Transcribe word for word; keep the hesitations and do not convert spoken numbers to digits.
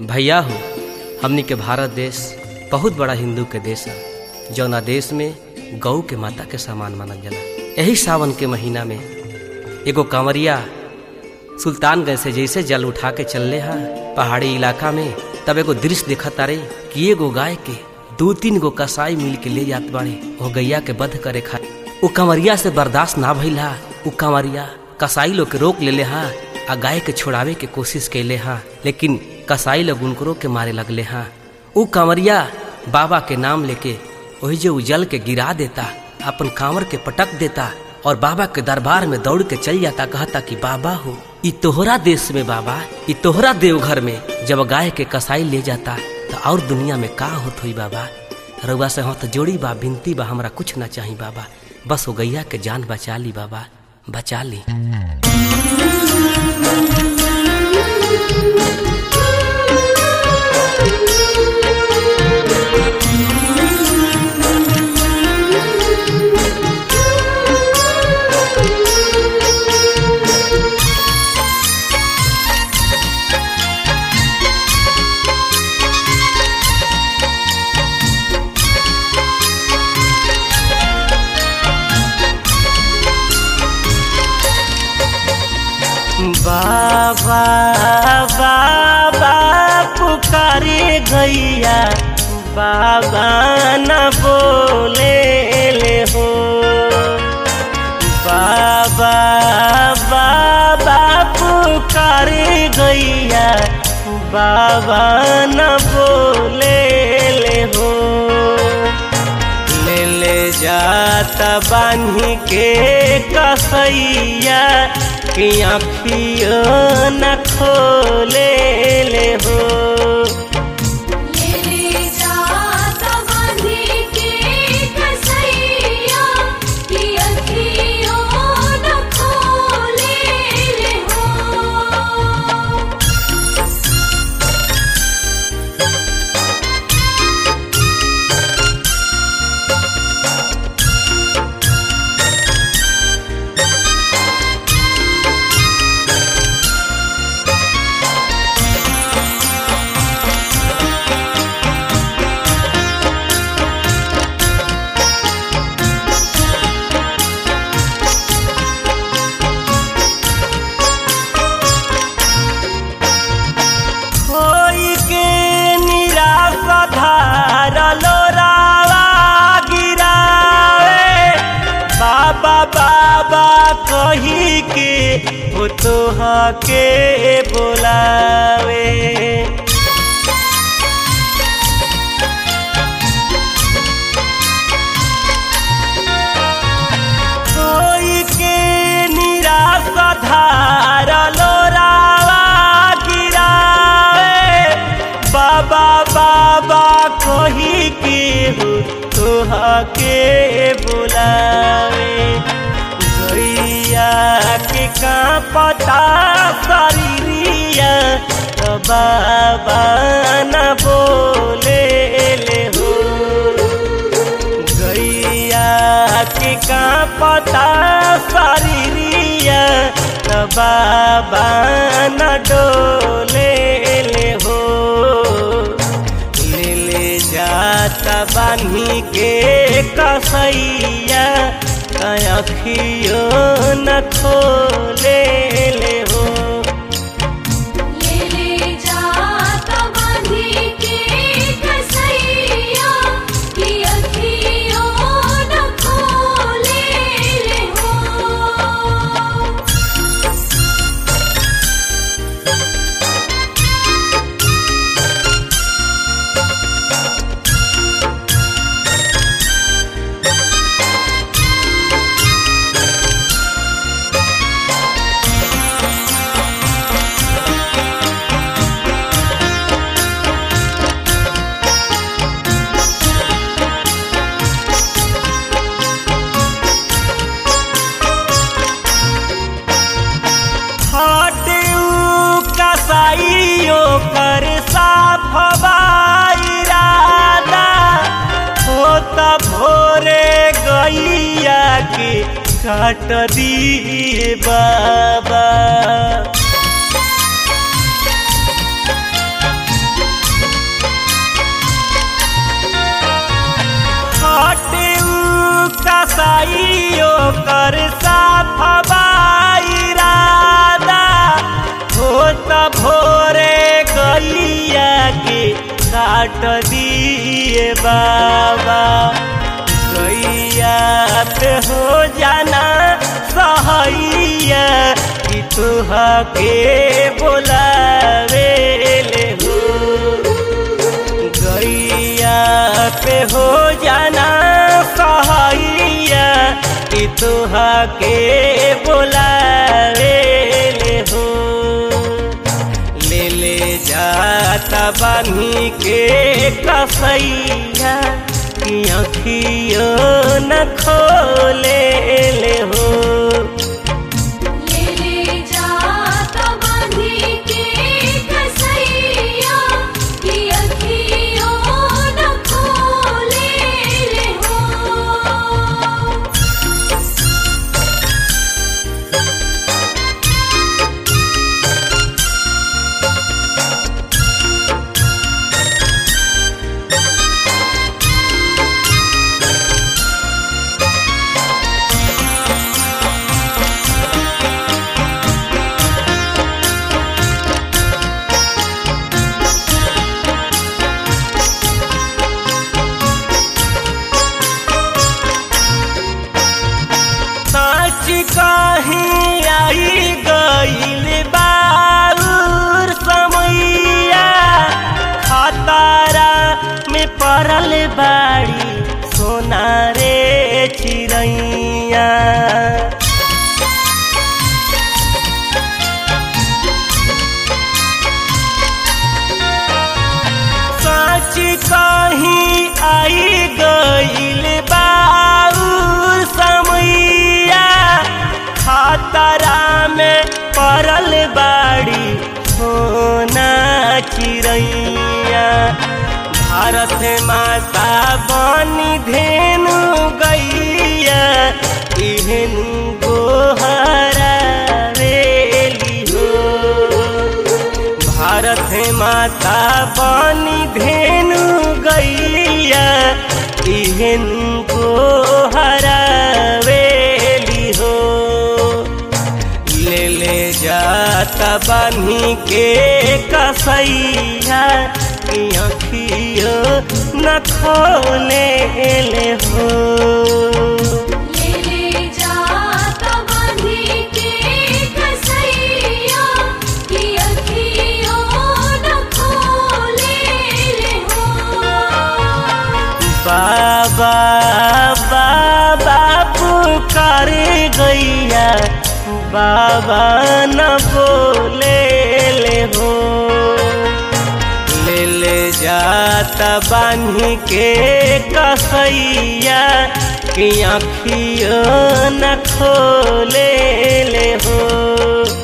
भैया हो, हमनी के भारत देश बहुत बड़ा हिंदू के देश है। जौना देश में गौ के माता के समान मानल जाला। यही सावन के महीना में एगो कांवरिया सुल्तानगंज से जैसे जल उठा के चलले हा पहाड़ी इलाका में, तब एगो दृश्य देखा तारे कि एगो गाय के दो तीन गो कसाई मिल के ले जात बाड़े वो गैया के वध करे खा। वो कांवरिया से बर्दाश्त ना भइल हा। वो कांवरिया कसाई लोग के रोक ले हा आ गाय के छोड़ावे के कोशिश कैले हा, लेकिन कसाई लोग उनको के मारे लगले हा। वो कांवरिया बाबा के नाम लेके वही जो उजल के गिरा देता, अपन कांवर के पटक देता और बाबा के दरबार में दौड़ के चल जाता, कहता कि बाबा हो, ई तोहरा देश में बाबा, ई तोहरा देवघर में जब गाय के कसाई ले जाता तो और दुनिया में का होत हुई बाबा। रउआ से हाथ जोड़ी बा, बिनती बा, हमरा कुछ ना चाहिए बाबा, बस वो गैया के जान बचा ली बाबा, बचा ली। बाबा बाबा पुकारे गैया, बाबा न बोले ले हो। बाबा बाबा पुकारे गैया, बाबा न बोले ले हो। ले ले जाता बान्ही के कसैया कि आँखियों न खोले ले हो। ले ले जाता बान्ही के कसैया कि आँखियों न खोले ले हो। बाबा कही के वो तोहा के बोलावे। कोई के निराश धार लोरावा गिरावे। बाबा बाबा कही के वो तोहा के बुलावे। गैया के का पता शरीरिया तो बाबा न बोले ले हो। गैया के का पता शरीरिया तो बाबा न डोले ले हो। ले ले जाता बान्ही के कसैया आँखियों न खोले ले हो। ले ले जाता बान्ही के कसैया कि आँखियों न खोले ले हो। कर साफ इरादा हो तब भोरे गैया के काट दिए बाबा। काट दिए बाबा गैया पे हो जाना सहैया कि तुहा के बोलावे ले हो गैया पे हो जाना सहैया कि तुहा के बोलावे ले हो ले ले जाता बानी के कसैया कि अखियो न खोले ले हो ले ले जाता बांधी के कसैया कि अखियों न खोले ले हो। कहीं आई गईल बाउर समैया खतरा में पड़ल बाड़ी सोना रे चिड़ैया सच कहीं आई गईल बाउर समैया खतरा में पड़ल बाड़ी सोना चिड़ैया भारत माता बनी धेनु गैया इहनु गोहरा रेली हो भारत माता बनी धेनु गैया इहनु गोहरा जाता बानी के कसैया कि अखियो न खोले ले हो ले ले जाता बांधी के कसैया कि अखियों न खोले ले हो। बाबा बाबा पुकार गैया बाबा न बोले ले हो ले ले जाता बानी के कसैया कि आँखियों न खोले ले हो।